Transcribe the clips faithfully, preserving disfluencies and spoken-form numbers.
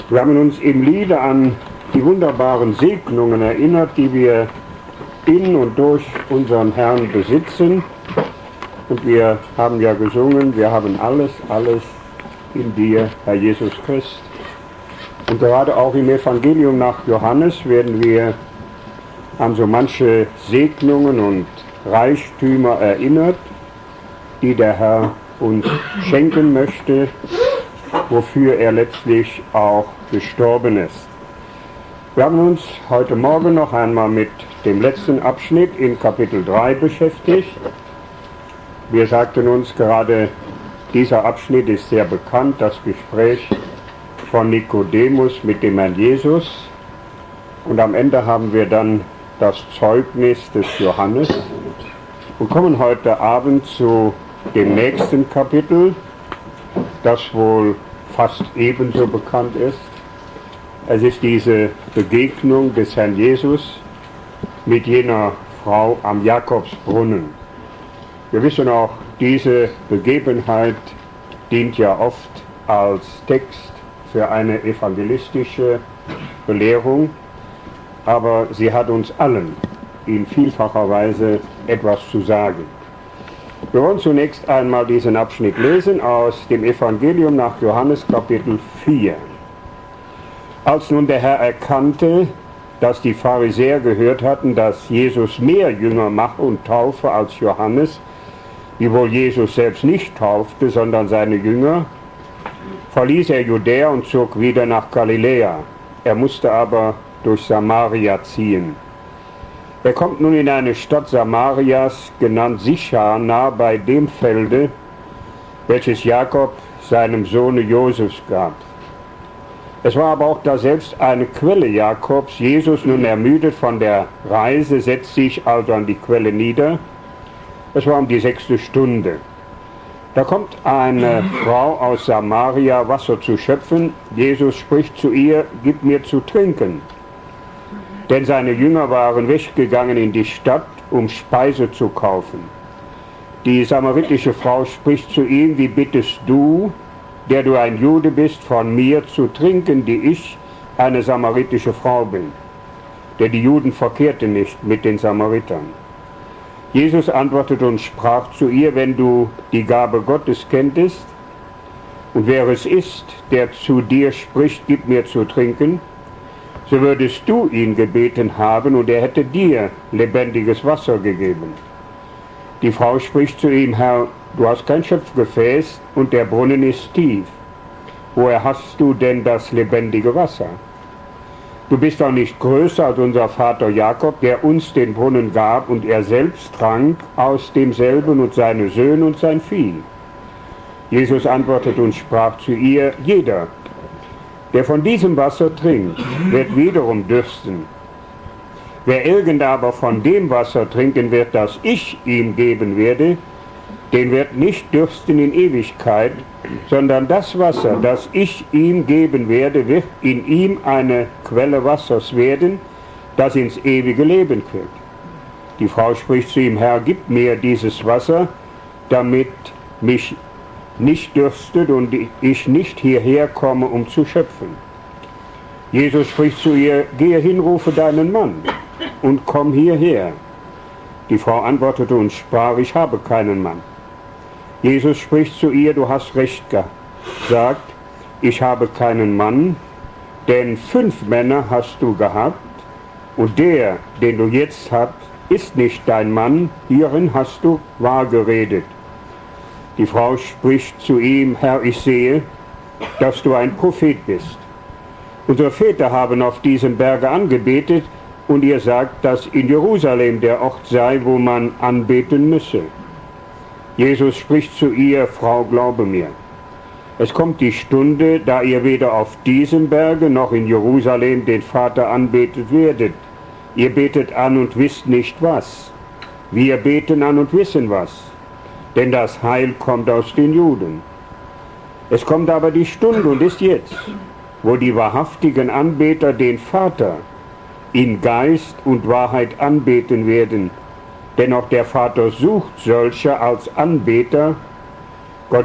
Wir haben uns im Liede an die wunderbaren Segnungen erinnert, die wir in und durch unseren Herrn besitzen. Und wir haben ja gesungen, wir haben alles, alles in dir, Herr Jesus Christ. Und gerade auch im Evangelium nach Johannes werden wir an so manche Segnungen und Reichtümer erinnert, die der Herr uns schenken möchte, wofür er letztlich auch gestorben ist. Wir haben uns heute Morgen noch einmal mit dem letzten Abschnitt in Kapitel drei beschäftigt. Wir sagten uns gerade, dieser Abschnitt ist sehr bekannt, das Gespräch von Nikodemus mit dem Herrn Jesus. Und am Ende haben wir dann das Zeugnis des Johannes und kommen heute Abend zu dem nächsten Kapitel, das wohl fast ebenso bekannt ist. Es ist diese Begegnung des Herrn Jesus mit jener Frau am Jakobsbrunnen. Wir wissen auch, diese Begebenheit dient ja oft als Text für eine evangelistische Belehrung, aber sie hat uns allen in vielfacher Weise etwas zu sagen. Wir wollen zunächst einmal diesen Abschnitt lesen aus dem Evangelium nach Johannes Kapitel vier. Als nun der Herr erkannte, dass die Pharisäer gehört hatten, dass Jesus mehr Jünger mache und taufe als Johannes, wiewohl Jesus selbst nicht taufte, sondern seine Jünger, verließ er Judäa und zog wieder nach Galiläa. Er musste aber durch Samaria ziehen. Er kommt nun in eine Stadt Samarias, genannt Sichar, nahe bei dem Felde, welches Jakob seinem Sohne Josef gab. Es war aber auch daselbst eine Quelle Jakobs. Jesus, nun ermüdet von der Reise, setzt sich also an die Quelle nieder. Es war um die sechste Stunde. Da kommt eine Frau aus Samaria, Wasser zu schöpfen. Jesus spricht zu ihr, gib mir zu trinken. Denn seine Jünger waren weggegangen in die Stadt, um Speise zu kaufen. Die samaritische Frau spricht zu ihm, wie bittest du, der du ein Jude bist, von mir zu trinken, die ich eine samaritische Frau bin? Denn die Juden verkehrten nicht mit den Samaritern. Jesus antwortete und sprach zu ihr, wenn du die Gabe Gottes kenntest und wer es ist, der zu dir spricht, gib mir zu trinken, so würdest du ihn gebeten haben und er hätte dir lebendiges Wasser gegeben. Die Frau spricht zu ihm, Herr, du hast kein Schöpfgefäß und der Brunnen ist tief. Woher hast du denn das lebendige Wasser? Du bist doch nicht größer als unser Vater Jakob, der uns den Brunnen gab und er selbst trank aus demselben und seine Söhne und sein Vieh. Jesus antwortete und sprach zu ihr, jeder, der von diesem Wasser trinkt, wird wiederum dürsten. Wer irgend aber von dem Wasser trinken wird, das ich ihm geben werde, den wird nicht dürsten in Ewigkeit, sondern das Wasser, das ich ihm geben werde, wird in ihm eine Quelle Wassers werden, das ins ewige Leben quillt. Die Frau spricht zu ihm, Herr, gib mir dieses Wasser, damit mich nicht dürstet und ich nicht hierher komme, um zu schöpfen. Jesus spricht zu ihr, gehe hin, rufe deinen Mann und komm hierher. Die Frau antwortete und sprach, ich habe keinen Mann. Jesus spricht zu ihr, du hast recht gesagt, ich habe keinen Mann, denn fünf Männer hast du gehabt und der, den du jetzt hast, ist nicht dein Mann, hierin hast du wahr geredet. Die Frau spricht zu ihm, Herr, ich sehe, dass du ein Prophet bist. Unsere Väter haben auf diesem Berge angebetet und ihr sagt, dass in Jerusalem der Ort sei, wo man anbeten müsse. Jesus spricht zu ihr, Frau, glaube mir, es kommt die Stunde, da ihr weder auf diesem Berge noch in Jerusalem den Vater anbetet werdet. Ihr betet an und wisst nicht was. Wir beten an und wissen was. Denn das Heil kommt aus den Juden. Es kommt aber die Stunde und ist jetzt, wo die wahrhaftigen Anbeter den Vater in Geist und Wahrheit anbeten werden. Denn auch der Vater sucht solche als Anbeter. Gott ist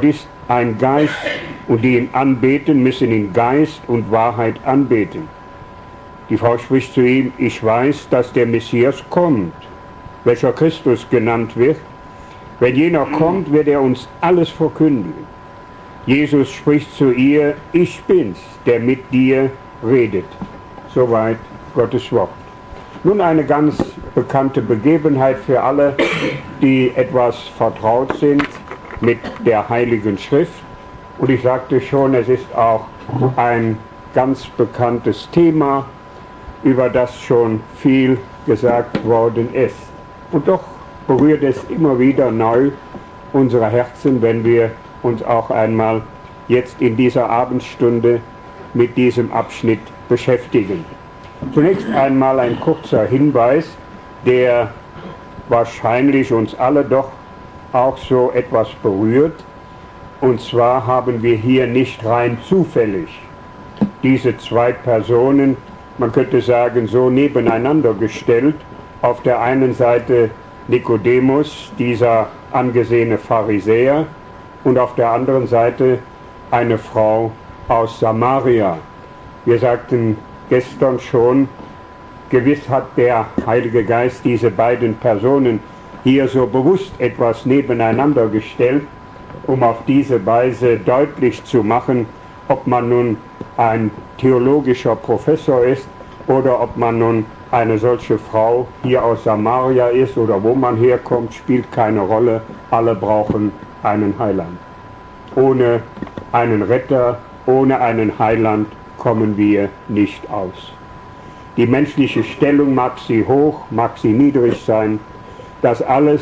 ein Geist, und die ihn anbeten, müssen in Geist und Wahrheit anbeten. Die Frau spricht zu ihm, ich weiß, dass der Messias kommt, welcher Christus genannt wird. Wenn jener kommt, wird er uns alles verkündigen. Jesus spricht zu ihr, ich bin's, der mit dir redet. Soweit Gottes Wort. Nun eine ganz bekannte Begebenheit für alle, die etwas vertraut sind mit der Heiligen Schrift. Und ich sagte schon, es ist auch ein ganz bekanntes Thema, über das schon viel gesagt worden ist. Und doch berührt es immer wieder neu unsere Herzen, wenn wir uns auch einmal jetzt in dieser Abendstunde mit diesem Abschnitt beschäftigen. Zunächst einmal ein kurzer Hinweis, der wahrscheinlich uns alle doch auch so etwas berührt. Und zwar haben wir hier nicht rein zufällig diese zwei Personen, man könnte sagen, so nebeneinander gestellt. Auf der einen Seite Nikodemus, dieser angesehene Pharisäer, und auf der anderen Seite eine Frau aus Samaria. Wir sagten gestern schon, gewiss hat der Heilige Geist diese beiden Personen hier so bewusst etwas nebeneinander gestellt, um auf diese Weise deutlich zu machen, ob man nun ein theologischer Professor ist oder ob man nun eine solche Frau hier aus Samaria ist oder wo man herkommt, spielt keine Rolle. Alle brauchen einen Heiland. Ohne einen Retter, ohne einen Heiland kommen wir nicht aus. Die menschliche Stellung, mag sie hoch, mag sie niedrig sein, das alles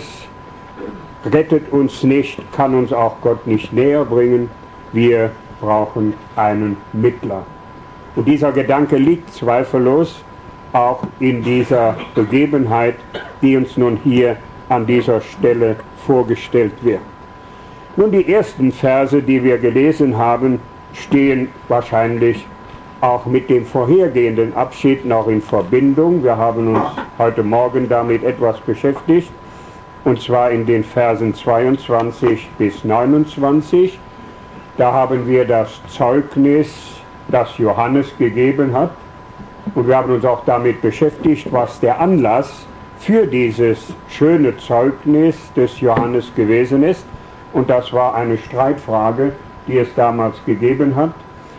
rettet uns nicht, kann uns auch Gott nicht näher bringen. Wir brauchen einen Mittler. Und dieser Gedanke liegt zweifellos auch in dieser Begebenheit, die uns nun hier an dieser Stelle vorgestellt wird. Nun, die ersten Verse, die wir gelesen haben, stehen wahrscheinlich auch mit dem vorhergehenden Abschnitt noch in Verbindung. Wir haben uns heute Morgen damit etwas beschäftigt, und zwar in den Versen zweiundzwanzig bis neunundzwanzig. Da haben wir das Zeugnis, das Johannes gegeben hat, und wir haben uns auch damit beschäftigt, was der Anlass für dieses schöne Zeugnis des Johannes gewesen ist. Und das war eine Streitfrage, die es damals gegeben hat.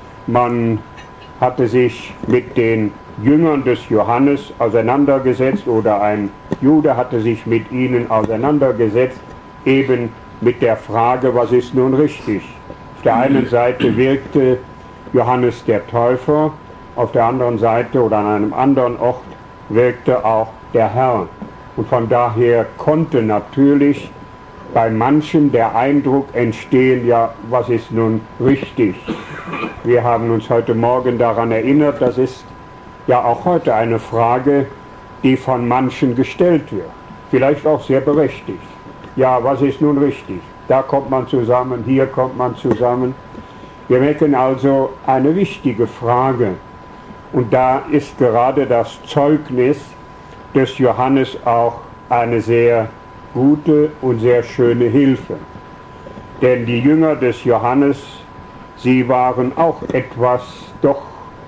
Man hatte sich mit den Jüngern des Johannes auseinandergesetzt, oder ein Jude hatte sich mit ihnen auseinandergesetzt, eben mit der Frage, was ist nun richtig. Auf der einen Seite wirkte Johannes der Täufer, auf der anderen Seite oder an einem anderen Ort wirkte auch der Herr. Und von daher konnte natürlich bei manchen der Eindruck entstehen, ja, was ist nun richtig? Wir haben uns heute Morgen daran erinnert, das ist ja auch heute eine Frage, die von manchen gestellt wird. Vielleicht auch sehr berechtigt. Ja, was ist nun richtig? Da kommt man zusammen, hier kommt man zusammen. Wir merken also eine wichtige Frage. Und da ist gerade das Zeugnis des Johannes auch eine sehr gute und sehr schöne Hilfe. Denn die Jünger des Johannes, sie waren auch etwas doch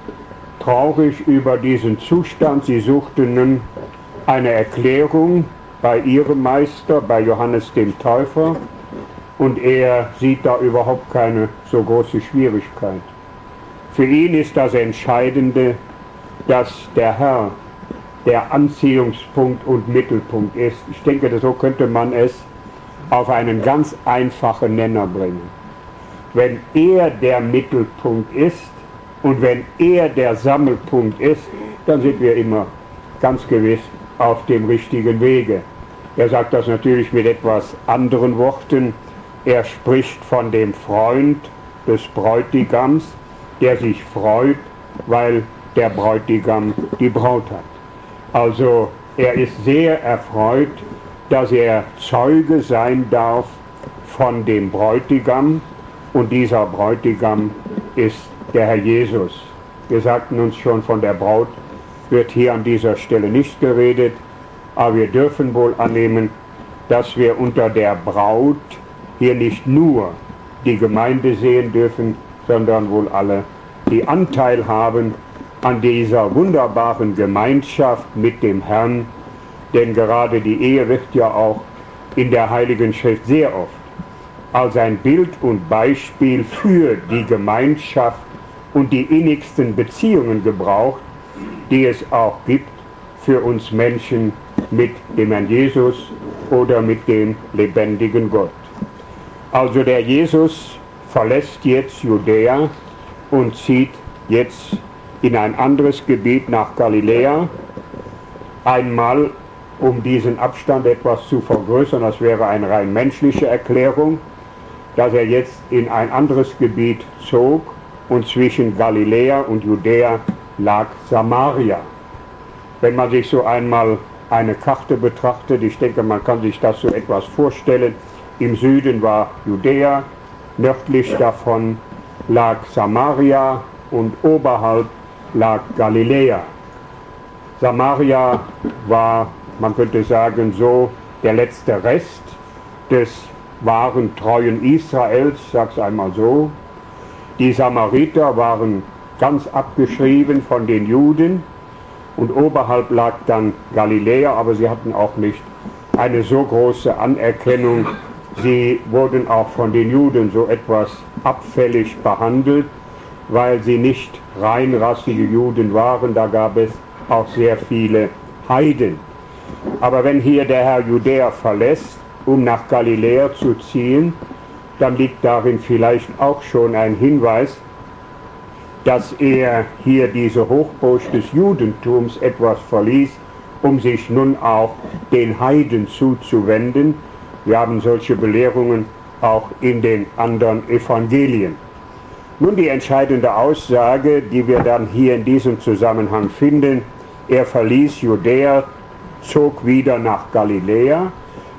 traurig über diesen Zustand. Sie suchten nun eine Erklärung bei ihrem Meister, bei Johannes dem Täufer, und er sieht da überhaupt keine so große Schwierigkeit. Für ihn ist das Entscheidende, dass der Herr der Anziehungspunkt und Mittelpunkt ist. Ich denke, so könnte man es auf einen ganz einfachen Nenner bringen. Wenn er der Mittelpunkt ist und wenn er der Sammelpunkt ist, dann sind wir immer ganz gewiss auf dem richtigen Wege. Er sagt das natürlich mit etwas anderen Worten. Er spricht von dem Freund des Bräutigams, der sich freut, weil der Bräutigam die Braut hat. Also er ist sehr erfreut, dass er Zeuge sein darf von dem Bräutigam, und dieser Bräutigam ist der Herr Jesus. Wir sagten uns schon, von der Braut wird hier an dieser Stelle nicht geredet, aber wir dürfen wohl annehmen, dass wir unter der Braut hier nicht nur die Gemeinde sehen dürfen, sondern wohl alle, die Anteil haben an dieser wunderbaren Gemeinschaft mit dem Herrn, denn gerade die Ehe wird ja auch in der Heiligen Schrift sehr oft als ein Bild und Beispiel für die Gemeinschaft und die innigsten Beziehungen gebraucht, die es auch gibt für uns Menschen mit dem Herrn Jesus oder mit dem lebendigen Gott. Also der Jesus verlässt jetzt Judäa und zieht jetzt in ein anderes Gebiet nach Galiläa, einmal um diesen Abstand etwas zu vergrößern, das wäre eine rein menschliche Erklärung, dass er jetzt in ein anderes Gebiet zog und zwischen Galiläa und Judäa lag Samaria. Wenn man sich so einmal eine Karte betrachtet, ich denke, man kann sich das so etwas vorstellen, im Süden war Judäa, nördlich davon lag Samaria und oberhalb lag Galiläa. Samaria war, man könnte sagen, so der letzte Rest des wahren, treuen Israels, ich sag's einmal so. Die Samariter waren ganz abgeschrieben von den Juden und oberhalb lag dann Galiläa, aber sie hatten auch nicht eine so große Anerkennung. Sie wurden auch von den Juden so etwas abfällig behandelt, weil sie nicht reinrassige Juden waren, da gab es auch sehr viele Heiden. Aber wenn hier der Herr Judäa verlässt, um nach Galiläa zu ziehen, dann liegt darin vielleicht auch schon ein Hinweis, dass er hier diese Hochburg des Judentums etwas verließ, um sich nun auch den Heiden zuzuwenden. Wir haben solche Belehrungen auch in den anderen Evangelien. Nun die entscheidende Aussage, die wir dann hier in diesem Zusammenhang finden: Er verließ Judäa, zog wieder nach Galiläa.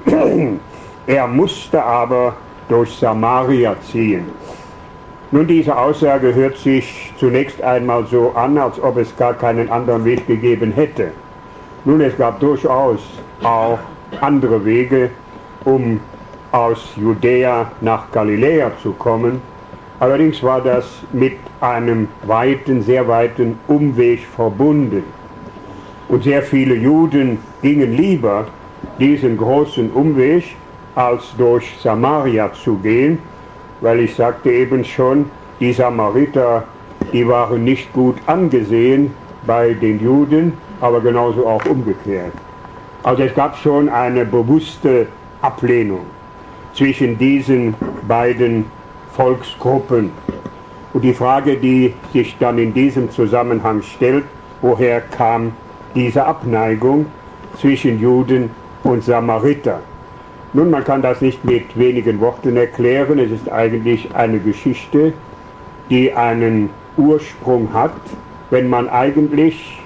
Er musste aber durch Samaria ziehen. Nun, diese Aussage hört sich zunächst einmal so an, als ob es gar keinen anderen Weg gegeben hätte. Nun, es gab durchaus auch andere Wege, um aus Judäa nach Galiläa zu kommen. Allerdings war das mit einem weiten, sehr weiten Umweg verbunden. Und sehr viele Juden gingen lieber diesen großen Umweg, als durch Samaria zu gehen, weil ich sagte eben schon, die Samariter, die waren nicht gut angesehen bei den Juden, aber genauso auch umgekehrt. Also es gab schon eine bewusste Ablehnung zwischen diesen beiden Volksgruppen. Und die Frage, die sich dann in diesem Zusammenhang stellt, woher kam diese Abneigung zwischen Juden und Samariter? Nun, man kann das nicht mit wenigen Worten erklären. Es ist eigentlich eine Geschichte, die einen Ursprung hat. Wenn man eigentlich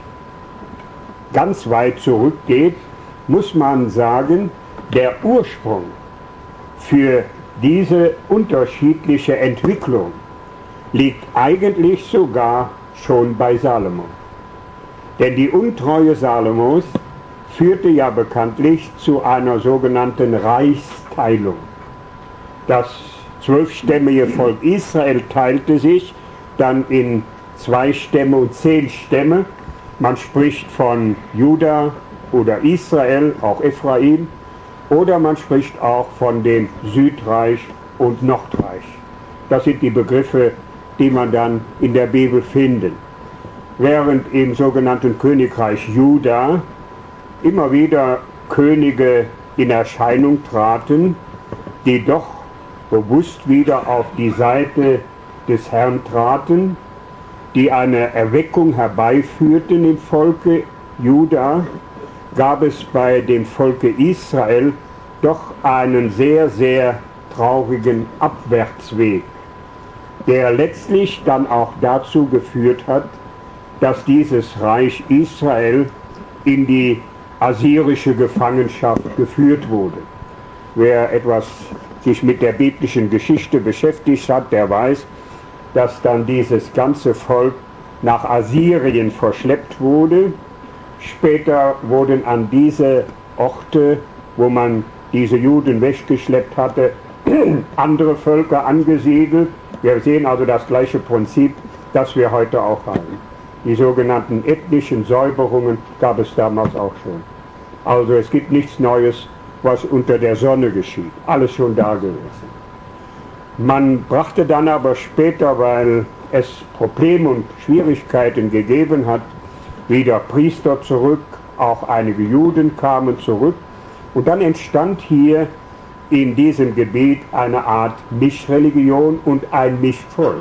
ganz weit zurückgeht, muss man sagen, der Ursprung für diese unterschiedliche Entwicklung liegt eigentlich sogar schon bei Salomo. Denn die Untreue Salomos führte ja bekanntlich zu einer sogenannten Reichsteilung. Das zwölfstämmige Volk Israel teilte sich dann in zwei Stämme und zehn Stämme. Man spricht von Juda oder Israel, auch Ephraim, oder man spricht auch von dem Südreich und Nordreich. Das sind die Begriffe, die man dann in der Bibel findet. Während im sogenannten Königreich Juda immer wieder Könige in Erscheinung traten, die doch bewusst wieder auf die Seite des Herrn traten, die eine Erweckung herbeiführten im Volke Juda, gab es bei dem Volke Israel doch einen sehr, sehr traurigen Abwärtsweg, der letztlich dann auch dazu geführt hat, dass dieses Reich Israel in die assyrische Gefangenschaft geführt wurde. Wer etwas sich mit der biblischen Geschichte beschäftigt hat, der weiß, dass dann dieses ganze Volk nach Assyrien verschleppt wurde. Später wurden an diese Orte, wo man diese Juden weggeschleppt hatte, andere Völker angesiedelt. Wir sehen also das gleiche Prinzip, das wir heute auch haben. Die sogenannten ethnischen Säuberungen gab es damals auch schon. Also es gibt nichts Neues, was unter der Sonne geschieht. Alles schon da gewesen. Man brachte dann aber später, weil es Probleme und Schwierigkeiten gegeben hat, wieder Priester zurück, auch einige Juden kamen zurück. Und dann entstand hier in diesem Gebiet eine Art Mischreligion und ein Mischvolk.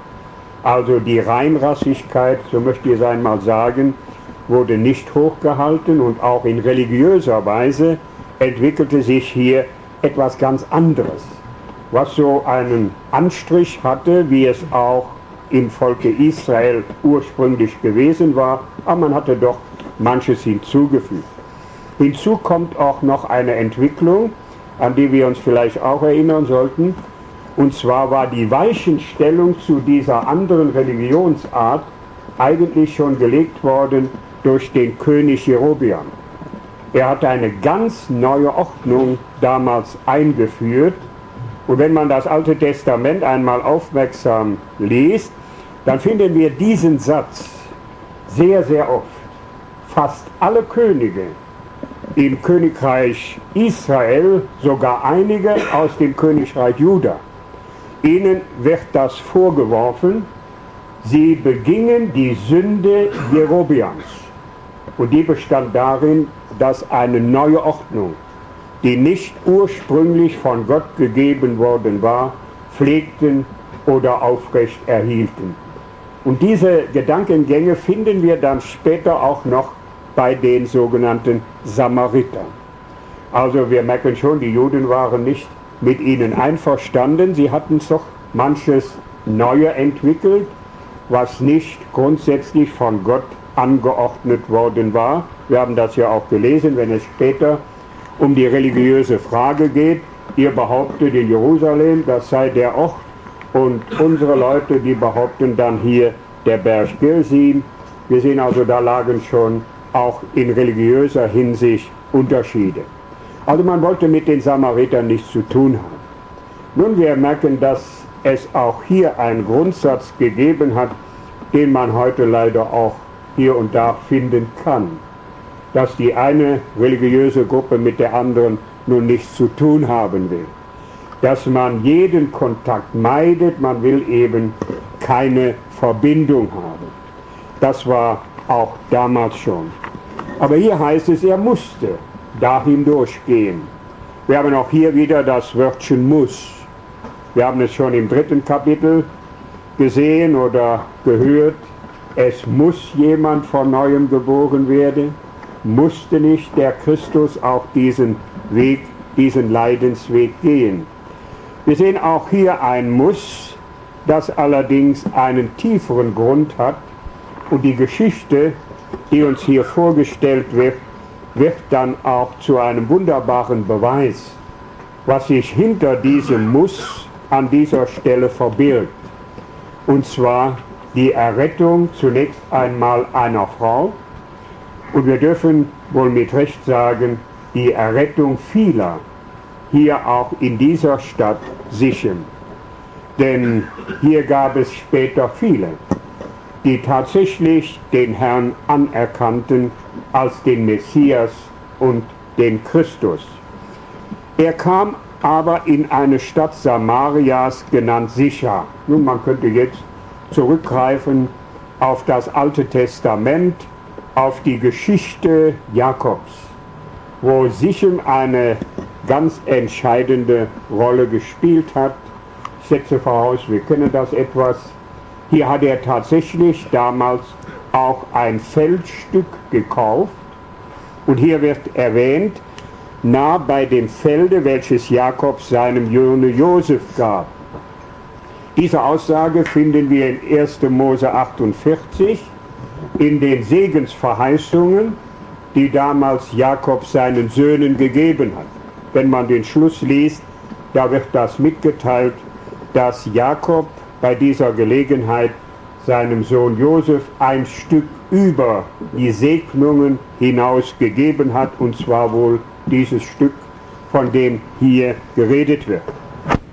Also die Reinrassigkeit, so möchte ich es einmal sagen, wurde nicht hochgehalten und auch in religiöser Weise entwickelte sich hier etwas ganz anderes, was so einen Anstrich hatte, wie es auch im Volke Israel ursprünglich gewesen war, aber man hatte doch manches hinzugefügt. Hinzu kommt auch noch eine Entwicklung, an die wir uns vielleicht auch erinnern sollten, und zwar war die Weichenstellung zu dieser anderen Religionsart eigentlich schon gelegt worden durch den König Jerobeam. Er hatte eine ganz neue Ordnung damals eingeführt, und wenn man das Alte Testament einmal aufmerksam liest, dann finden wir diesen Satz sehr, sehr oft. Fast alle Könige im Königreich Israel, sogar einige aus dem Königreich Juda, ihnen wird das vorgeworfen, sie begingen die Sünde Jerobeams. Und die bestand darin, dass eine neue Ordnung, die nicht ursprünglich von Gott gegeben worden war, pflegten oder aufrecht erhielten. Und diese Gedankengänge finden wir dann später auch noch bei den sogenannten Samaritern. Also wir merken schon, die Juden waren nicht mit ihnen einverstanden, sie hatten doch manches Neue entwickelt, was nicht grundsätzlich von Gott angeordnet worden war. Wir haben das ja auch gelesen, wenn es später um die religiöse Frage geht. Ihr behauptet in Jerusalem, das sei der Ort, und unsere Leute, die behaupten dann hier der Berg Gerizim. Wir sehen also, da lagen schon auch in religiöser Hinsicht Unterschiede. Also man wollte mit den Samaritern nichts zu tun haben. Nun, wir merken, dass es auch hier einen Grundsatz gegeben hat, den man heute leider auch hier und da finden kann. Dass die eine religiöse Gruppe mit der anderen nun nichts zu tun haben will. Dass man jeden Kontakt meidet, man will eben keine Verbindung haben. Das war auch damals schon. Aber hier heißt es, er musste dahin durchgehen. Wir haben auch hier wieder das Wörtchen muss. Wir haben es schon im dritten Kapitel gesehen oder gehört. Es muss jemand von Neuem geboren werden. Musste nicht der Christus auch diesen Weg, diesen Leidensweg gehen. Wir sehen auch hier ein Muss, das allerdings einen tieferen Grund hat, und die Geschichte, die uns hier vorgestellt wird, wird dann auch zu einem wunderbaren Beweis, was sich hinter diesem Muss an dieser Stelle verbirgt. Und zwar die Errettung zunächst einmal einer Frau, und wir dürfen wohl mit Recht sagen, die Errettung vieler hier auch in dieser Stadt sichern. Denn hier gab es später viele, die tatsächlich den Herrn anerkannten als den Messias und den Christus. Er kam aber in eine Stadt Samarias genannt Sichar. Nun, man könnte jetzt zurückgreifen auf das Alte Testament, auf die Geschichte Jakobs, wo Sichem eine ganz entscheidende Rolle gespielt hat. Ich setze voraus, wir kennen das etwas. Hier hat er tatsächlich damals auch ein Feldstück gekauft, und hier wird erwähnt, nah bei dem Felde, welches Jakob seinem Sohn Josef gab. Diese Aussage finden wir in erster Mose achtundvierzig, in den Segensverheißungen, die damals Jakob seinen Söhnen gegeben hat. Wenn man den Schluss liest, da wird das mitgeteilt, dass Jakob bei dieser Gelegenheit seinem Sohn Josef ein Stück über die Segnungen hinaus gegeben hat, und zwar wohl dieses Stück, von dem hier geredet wird.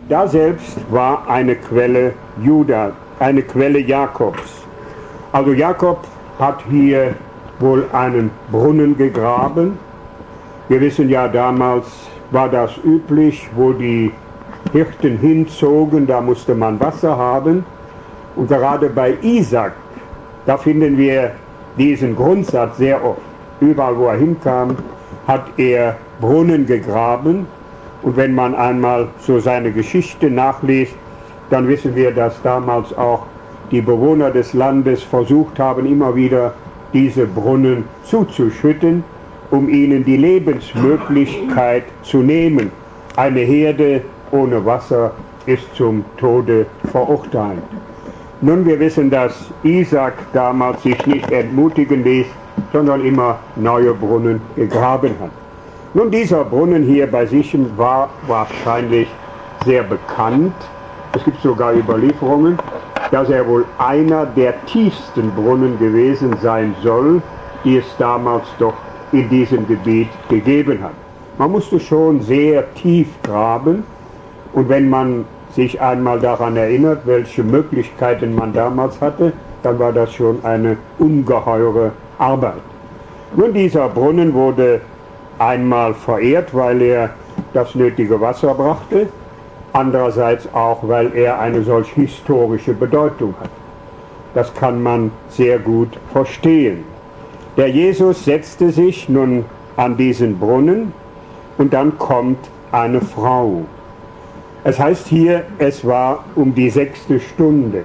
da selbst war eine Quelle Juda, eine Quelle Jakobs. Also Jakob hat hier wohl einen Brunnen gegraben. Wir wissen ja, damals war das üblich, wo die Hirten hinzogen, da musste man Wasser haben. Und gerade bei Isaak, da finden wir diesen Grundsatz sehr oft. Überall, wo er hinkam, hat er Brunnen gegraben. Und wenn man einmal so seine Geschichte nachliest, dann wissen wir, dass damals auch die Bewohner des Landes versucht haben, immer wieder diese Brunnen zuzuschütten, um ihnen die Lebensmöglichkeit zu nehmen. Eine Herde ohne Wasser ist zum Tode verurteilt. Nun, wir wissen, dass Isaak damals sich nicht entmutigen ließ, sondern immer neue Brunnen gegraben hat. Nun, dieser Brunnen hier bei Sichem war wahrscheinlich sehr bekannt. Es gibt sogar Überlieferungen, dass er wohl einer der tiefsten Brunnen gewesen sein soll, die es damals doch in diesem Gebiet gegeben hat. Man musste schon sehr tief graben, und wenn man sich einmal daran erinnert, welche Möglichkeiten man damals hatte, dann war das schon eine ungeheure Arbeit. Nun, dieser Brunnen wurde einmal verehrt, weil er das nötige Wasser brachte, andererseits auch, weil er eine solch historische Bedeutung hat. Das kann man sehr gut verstehen. Der Jesus setzte sich nun an diesen Brunnen, und dann kommt eine Frau. Es heißt hier, es war um die sechste Stunde.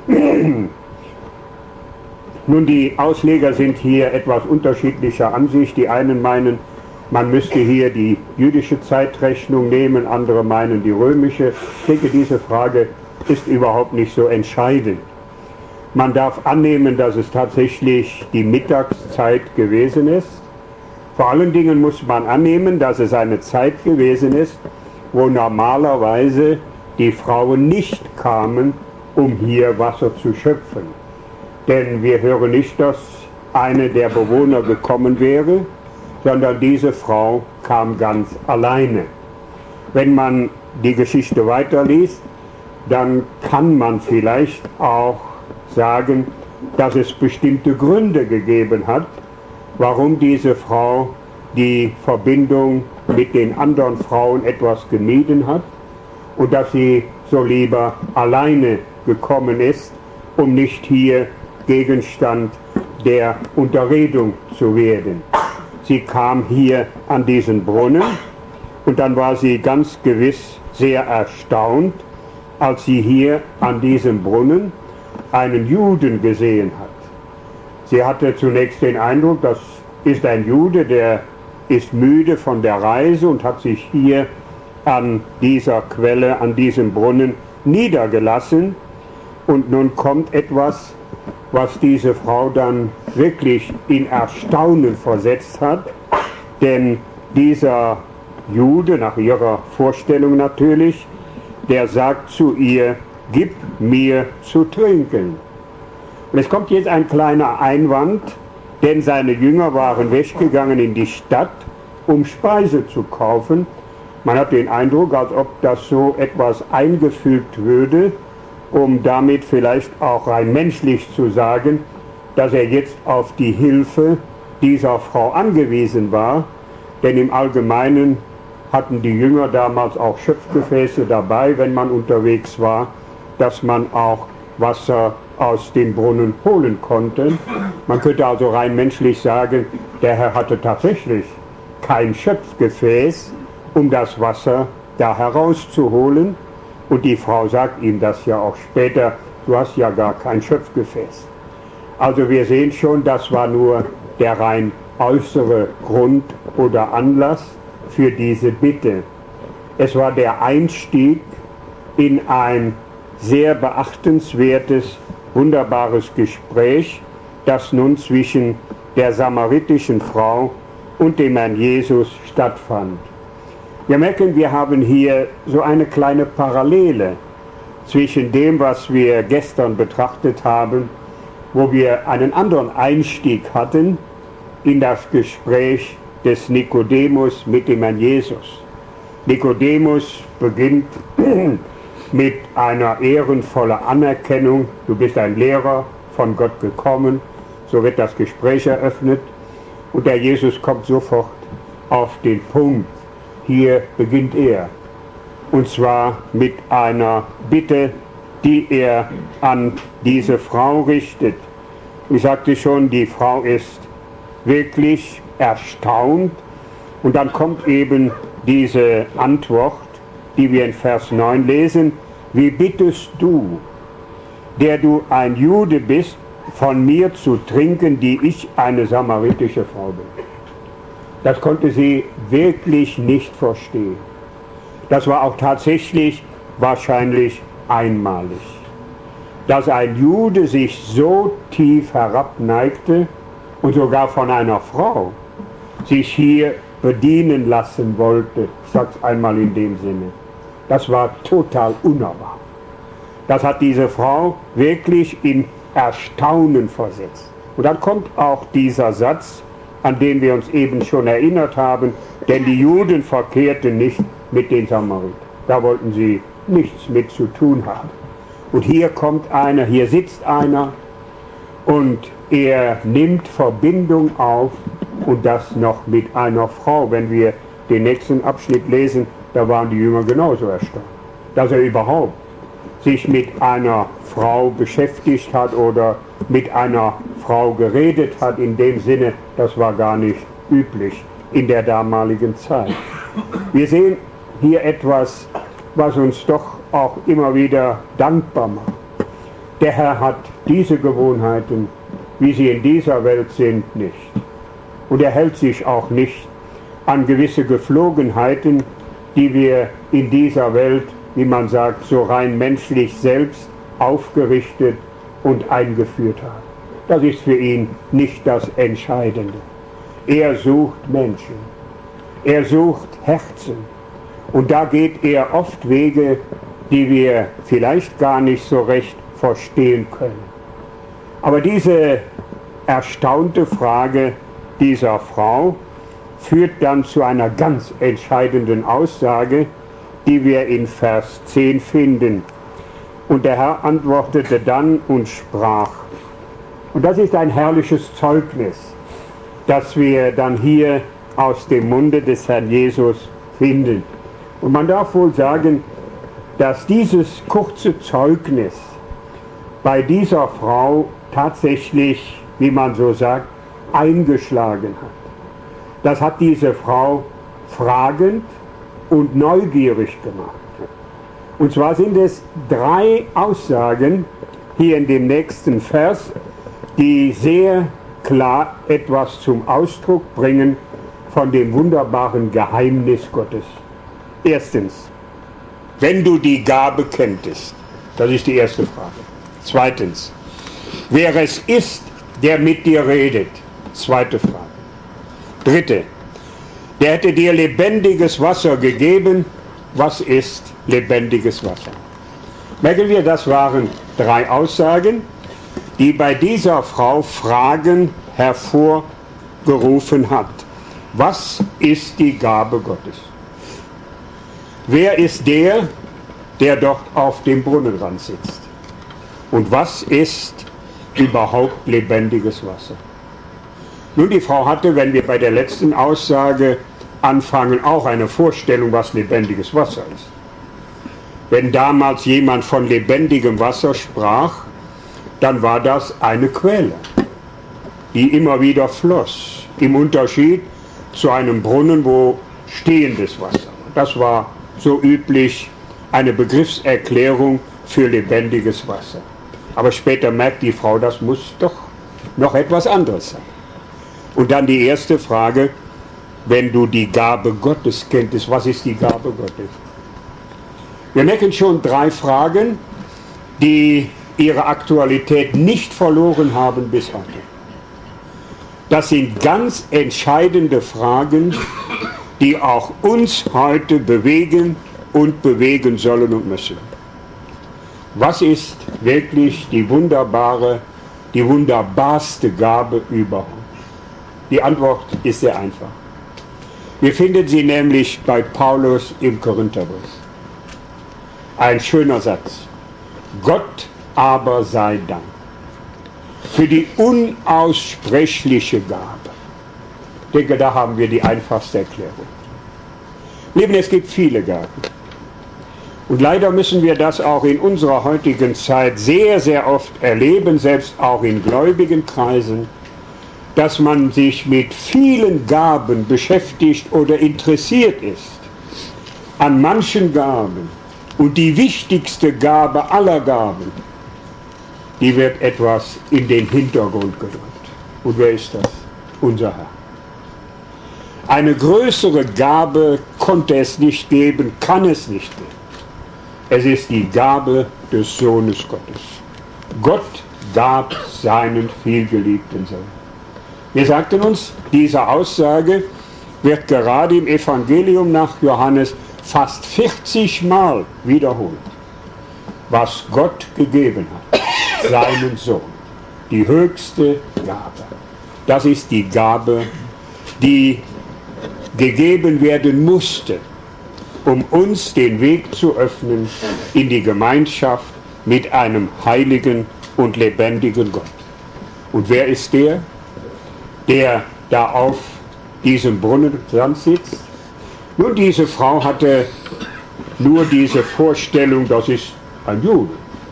Nun, die Ausleger sind hier etwas unterschiedlicher Ansicht. Die einen meinen, man müsste hier die jüdische Zeitrechnung nehmen, andere meinen die römische. Ich denke, diese Frage ist überhaupt nicht so entscheidend. Man darf annehmen, dass es tatsächlich die Mittagszeit gewesen ist. Vor allen Dingen muss man annehmen, dass es eine Zeit gewesen ist, wo normalerweise die Frauen nicht kamen, um hier Wasser zu schöpfen. Denn wir hören nicht, dass eine der Bewohner gekommen wäre, sondern diese Frau kam ganz alleine. Wenn man die Geschichte weiterliest, dann kann man vielleicht auch sagen, dass es bestimmte Gründe gegeben hat, warum diese Frau die Verbindung mit den anderen Frauen etwas gemieden hat und dass sie so lieber alleine gekommen ist, um nicht hier Gegenstand der Unterredung zu werden. Sie kam hier an diesen Brunnen, und dann war sie ganz gewiss sehr erstaunt, als sie hier an diesem Brunnen einen Juden gesehen hat. Sie hatte zunächst den Eindruck, das ist ein Jude, der ist müde von der Reise und hat sich hier an dieser Quelle, an diesem Brunnen niedergelassen. Und nun kommt etwas, was diese Frau dann wirklich in Erstaunen versetzt hat, denn dieser Jude, nach ihrer Vorstellung natürlich, der sagt zu ihr, gib mir zu trinken. Und es kommt jetzt ein kleiner Einwand, denn seine Jünger waren weggegangen in die Stadt, um Speise zu kaufen. Man hat den Eindruck, als ob das so etwas eingefügt würde, um damit vielleicht auch rein menschlich zu sagen, dass er jetzt auf die Hilfe dieser Frau angewiesen war, denn im Allgemeinen hatten die Jünger damals auch Schöpfgefäße dabei, wenn man unterwegs war, dass man auch Wasser aus dem Brunnen holen konnte. Man könnte also rein menschlich sagen, der Herr hatte tatsächlich kein Schöpfgefäß, um das Wasser da herauszuholen. Und die Frau sagt ihm das ja auch später, du hast ja gar kein Schöpfgefäß. Also wir sehen schon, das war nur der rein äußere Grund oder Anlass für diese Bitte. Es war der Einstieg in ein sehr beachtenswertes, wunderbares Gespräch, das nun zwischen der samaritischen Frau und dem Herrn Jesus stattfand. Wir merken, wir haben hier so eine kleine Parallele zwischen dem, was wir gestern betrachtet haben, wo wir einen anderen Einstieg hatten in das Gespräch des Nikodemus mit dem Herrn Jesus. Nikodemus beginnt mit einer ehrenvollen Anerkennung, du bist ein Lehrer, von Gott gekommen, so wird das Gespräch eröffnet und der Jesus kommt sofort auf den Punkt. Hier beginnt er, und zwar mit einer Bitte, die er an diese Frau richtet. Ich sagte schon, die Frau ist wirklich erstaunt und dann kommt eben diese Antwort, die wir in Vers neun lesen: Wie bittest du, der du ein Jude bist, von mir zu trinken, die ich eine samaritische Frau bin? Das konnte sie wirklich nicht verstehen. Das war auch tatsächlich wahrscheinlich einmalig, dass ein Jude sich so tief herabneigte und sogar von einer Frau sich hier bedienen lassen wollte. Ich sage es einmal in dem Sinne. Das war total unerwartet. Das hat diese Frau wirklich in Erstaunen versetzt. Und dann kommt auch dieser Satz, an den wir uns eben schon erinnert haben, denn die Juden verkehrten nicht mit den Samaritern. Da wollten sie nichts mit zu tun haben. Und hier kommt einer, hier sitzt einer und er nimmt Verbindung auf und das noch mit einer Frau. Wenn wir den nächsten Abschnitt lesen, da waren die Jünger genauso erstaunt, dass er überhaupt sich mit einer Frau beschäftigt hat oder mit einer Frau geredet hat. In dem Sinne, das war gar nicht üblich in der damaligen Zeit. Wir sehen hier etwas, was uns doch auch immer wieder dankbar macht. Der Herr hat diese Gewohnheiten, wie sie in dieser Welt sind, nicht. Und er hält sich auch nicht an gewisse Gepflogenheiten, die wir in dieser Welt, wie man sagt, so rein menschlich selbst aufgerichtet und eingeführt haben. Das ist für ihn nicht das Entscheidende. Er sucht Menschen. Er sucht Herzen. Und da geht er oft Wege, die wir vielleicht gar nicht so recht verstehen können. Aber diese erstaunte Frage dieser Frau führt dann zu einer ganz entscheidenden Aussage, die wir in Vers zehn finden. Und der Herr antwortete dann und sprach. Und das ist ein herrliches Zeugnis, das wir dann hier aus dem Munde des Herrn Jesus finden. Und man darf wohl sagen, dass dieses kurze Zeugnis bei dieser Frau tatsächlich, wie man so sagt, eingeschlagen hat. Das hat diese Frau fragend und neugierig gemacht. Und zwar sind es drei Aussagen hier in dem nächsten Vers, die sehr klar etwas zum Ausdruck bringen von dem wunderbaren Geheimnis Gottes. Erstens, wenn du die Gabe kenntest, das ist die erste Frage. Zweitens, wer es ist, der mit dir redet, zweite Frage. Dritte, der hätte dir lebendiges Wasser gegeben, was ist lebendiges Wasser? Merken wir, das waren drei Aussagen, die bei dieser Frau Fragen hervorgerufen hat. Was ist die Gabe Gottes? Wer ist der, der dort auf dem Brunnenrand sitzt? Und was ist überhaupt lebendiges Wasser? Nun, die Frau hatte, wenn wir bei der letzten Aussage anfangen, auch eine Vorstellung, was lebendiges Wasser ist. Wenn damals jemand von lebendigem Wasser sprach, dann war das eine Quelle, die immer wieder floss, im Unterschied zu einem Brunnen, wo stehendes Wasser war. Das war so üblich eine Begriffserklärung für lebendiges Wasser. Aber später merkt die Frau, das muss doch noch etwas anderes sein. Und dann die erste Frage, wenn du die Gabe Gottes kenntest, was ist die Gabe Gottes? Wir merken schon drei Fragen, die ihre Aktualität nicht verloren haben bis heute. Das sind ganz entscheidende Fragen, die auch uns heute bewegen und bewegen sollen und müssen. Was ist wirklich die wunderbare, die wunderbarste Gabe überhaupt? Die Antwort ist sehr einfach. Wir finden sie nämlich bei Paulus im Korintherbrief. Ein schöner Satz. Gott aber sei Dank für die unaussprechliche Gabe. Ich denke, da haben wir die einfachste Erklärung. Lieben, es gibt viele Gaben. Und leider müssen wir das auch in unserer heutigen Zeit sehr, sehr oft erleben, selbst auch in gläubigen Kreisen, dass man sich mit vielen Gaben beschäftigt oder interessiert ist, an manchen Gaben. Und die wichtigste Gabe aller Gaben, die wird etwas in den Hintergrund gedrückt. Und wer ist das? Unser Herr. Eine größere Gabe konnte es nicht geben, kann es nicht geben. Es ist die Gabe des Sohnes Gottes. Gott gab seinen vielgeliebten Sohn. Wir sagten uns, diese Aussage wird gerade im Evangelium nach Johannes fast vierzig Mal wiederholt. Was Gott gegeben hat, seinen Sohn, die höchste Gabe. Das ist die Gabe, die gegeben werden musste, um uns den Weg zu öffnen in die Gemeinschaft mit einem heiligen und lebendigen Gott. Und wer ist der, der da auf diesem Brunnenrand sitzt? Nun, diese Frau hatte nur diese Vorstellung, das ist ein Jude.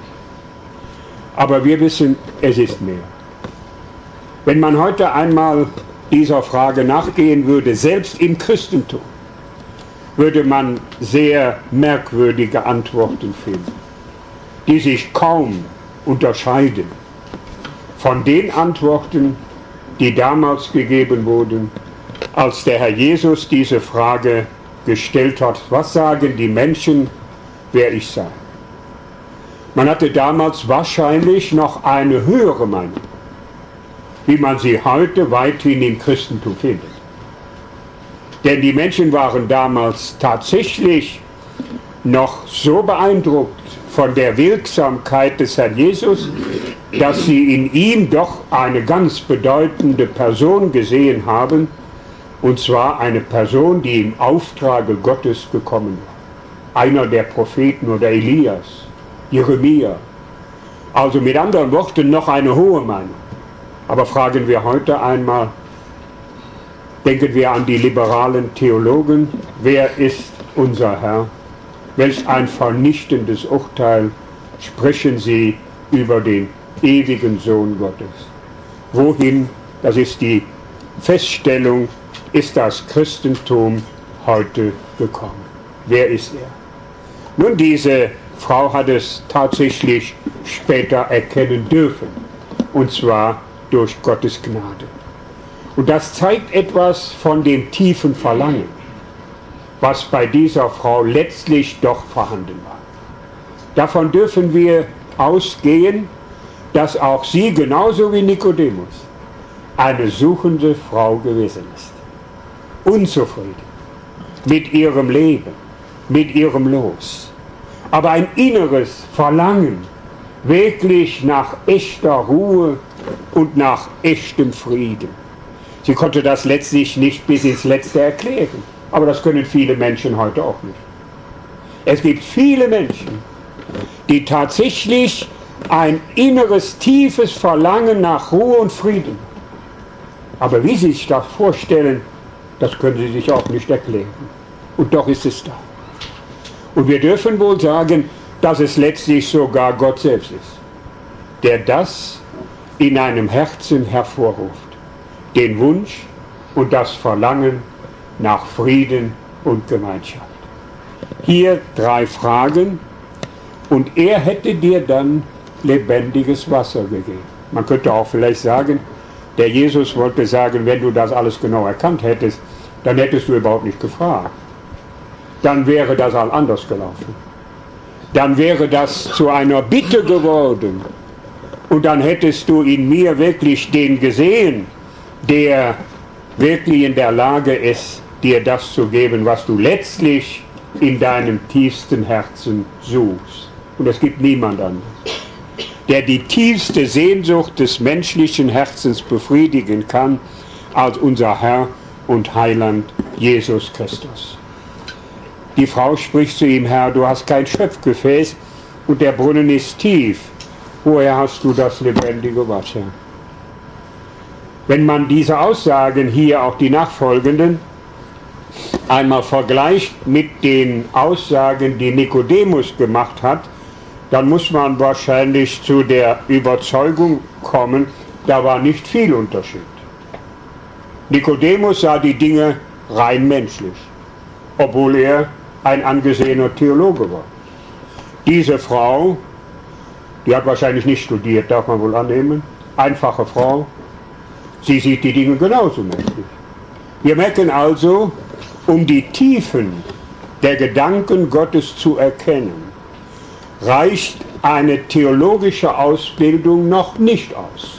Aber wir wissen, es ist mehr. Wenn man heute einmal dieser Frage nachgehen würde, selbst im Christentum, würde man sehr merkwürdige Antworten finden, die sich kaum unterscheiden von den Antworten, die damals gegeben wurden, als der Herr Jesus diese Frage gestellt hat: Was sagen die Menschen, wer ich sei? Man hatte damals wahrscheinlich noch eine höhere Meinung, wie man sie heute weithin im Christentum findet. Denn die Menschen waren damals tatsächlich noch so beeindruckt von der Wirksamkeit des Herrn Jesus, dass sie in ihm doch eine ganz bedeutende Person gesehen haben, und zwar eine Person, die im Auftrage Gottes gekommen war. Einer der Propheten oder Elias, Jeremia. Also mit anderen Worten noch eine hohe Meinung. Aber fragen wir heute einmal, denken wir an die liberalen Theologen, wer ist unser Herr? Welch ein vernichtendes Urteil sprechen sie über den ewigen Sohn Gottes. Wohin, das ist die Feststellung, ist das Christentum heute gekommen? Wer ist er? Nun, diese Frau hat es tatsächlich später erkennen dürfen, und zwar durch Gottes Gnade. Und das zeigt etwas von dem tiefen Verlangen, was bei dieser Frau letztlich doch vorhanden war. Davon dürfen wir ausgehen, dass auch sie, genauso wie Nikodemus, eine suchende Frau gewesen ist. Unzufrieden mit ihrem Leben, mit ihrem Los. Aber ein inneres Verlangen, wirklich nach echter Ruhe und nach echtem Frieden. Sie konnte das letztlich nicht bis ins Letzte erklären, aber das können viele Menschen heute auch nicht. Es gibt viele Menschen, die tatsächlich ein inneres, tiefes Verlangen nach Ruhe und Frieden haben. Aber wie sie sich das vorstellen, das können sie sich auch nicht erklären. Und doch ist es da. Und wir dürfen wohl sagen, dass es letztlich sogar Gott selbst ist, der das in einem Herzen hervorruft. Den Wunsch und das Verlangen nach Frieden und Gemeinschaft. Hier drei Fragen, und er hätte dir dann lebendiges Wasser gegeben. Man könnte auch vielleicht sagen, der Jesus wollte sagen, wenn du das alles genau erkannt hättest, dann hättest du überhaupt nicht gefragt. Dann wäre das all anders gelaufen. Dann wäre das zu einer Bitte geworden. Und dann hättest du in mir wirklich den gesehen, der wirklich in der Lage ist, dir das zu geben, was du letztlich in deinem tiefsten Herzen suchst. Und es gibt niemand anderen, der die tiefste Sehnsucht des menschlichen Herzens befriedigen kann, als unser Herr und Heiland Jesus Christus. Die Frau spricht zu ihm: Herr, du hast kein Schöpfgefäß und der Brunnen ist tief. Woher hast du das lebendige Wasser? Wenn man diese Aussagen hier, auch die nachfolgenden, einmal vergleicht mit den Aussagen, die Nikodemus gemacht hat, dann muss man wahrscheinlich zu der Überzeugung kommen, da war nicht viel Unterschied. Nikodemus sah die Dinge rein menschlich, obwohl er ein angesehener Theologe war. Diese Frau, die hat wahrscheinlich nicht studiert, darf man wohl annehmen, einfache Frau, sie sieht die Dinge genauso menschlich. Wir merken also, um die Tiefen der Gedanken Gottes zu erkennen, reicht eine theologische Ausbildung noch nicht aus.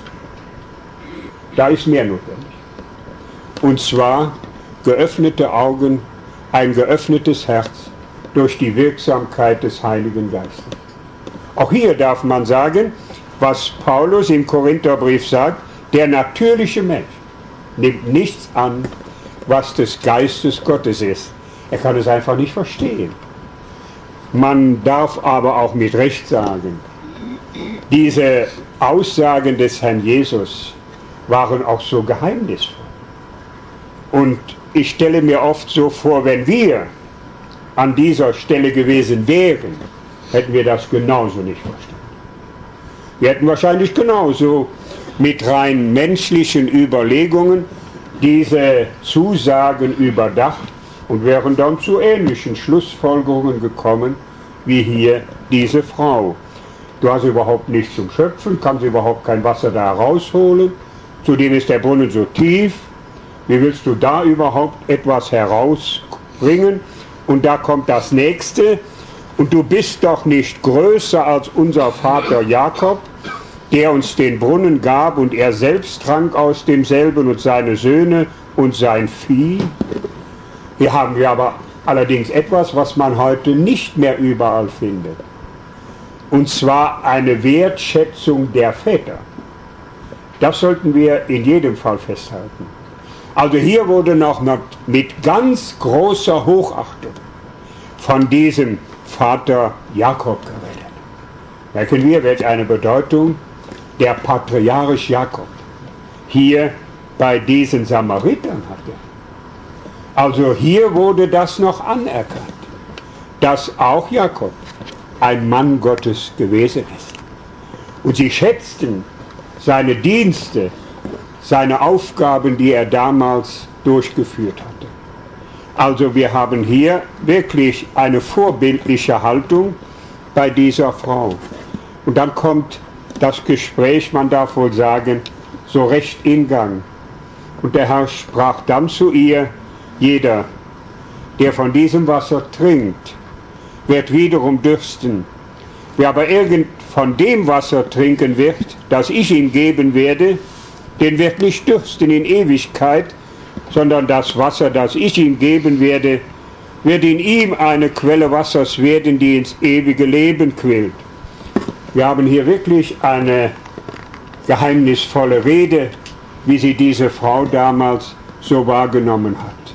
Da ist mehr notwendig. Und zwar geöffnete Augen, ein geöffnetes Herz durch die Wirksamkeit des Heiligen Geistes. Auch hier darf man sagen, was Paulus im Korintherbrief sagt: Der natürliche Mensch nimmt nichts an, was des Geistes Gottes ist. Er kann es einfach nicht verstehen. Man darf aber auch mit Recht sagen, diese Aussagen des Herrn Jesus waren auch so geheimnisvoll. Und ich stelle mir oft so vor, wenn wir an dieser Stelle gewesen wären, hätten wir das genauso nicht verstanden. Wir hätten wahrscheinlich genauso mit rein menschlichen Überlegungen diese Zusagen überdacht und wären dann zu ähnlichen Schlussfolgerungen gekommen wie hier diese Frau. Du hast überhaupt nichts zum Schöpfen, kannst überhaupt kein Wasser da rausholen, zudem ist der Brunnen so tief, wie willst du da überhaupt etwas herausbringen? Und da kommt das Nächste: Und du bist doch nicht größer als unser Vater Jakob, der uns den Brunnen gab und er selbst trank aus demselben und seine Söhne und sein Vieh. Hier haben wir aber allerdings etwas, was man heute nicht mehr überall findet. Und zwar eine Wertschätzung der Väter. Das sollten wir in jedem Fall festhalten. Also hier wurde noch mit ganz großer Hochachtung von diesem Vater Jakob geredet. Merken wir, welch eine Bedeutung der Patriarch Jakob hier bei diesen Samaritern hatte. Also hier wurde das noch anerkannt, dass auch Jakob ein Mann Gottes gewesen ist. Und sie schätzten seine Dienste, seine Aufgaben, die er damals durchgeführt hatte. Also wir haben hier wirklich eine vorbildliche Haltung bei dieser Frau. Und dann kommt das Gespräch, man darf wohl sagen, so recht in Gang. Und der Herr sprach dann zu ihr: Jeder, der von diesem Wasser trinkt, wird wiederum dürsten. Wer aber irgend von dem Wasser trinken wird, das ich ihm geben werde, den wird nicht dürsten in Ewigkeit, sondern das Wasser, das ich ihm geben werde, wird in ihm eine Quelle Wassers werden, die ins ewige Leben quillt. Wir haben hier wirklich eine geheimnisvolle Rede, wie sie diese Frau damals so wahrgenommen hat.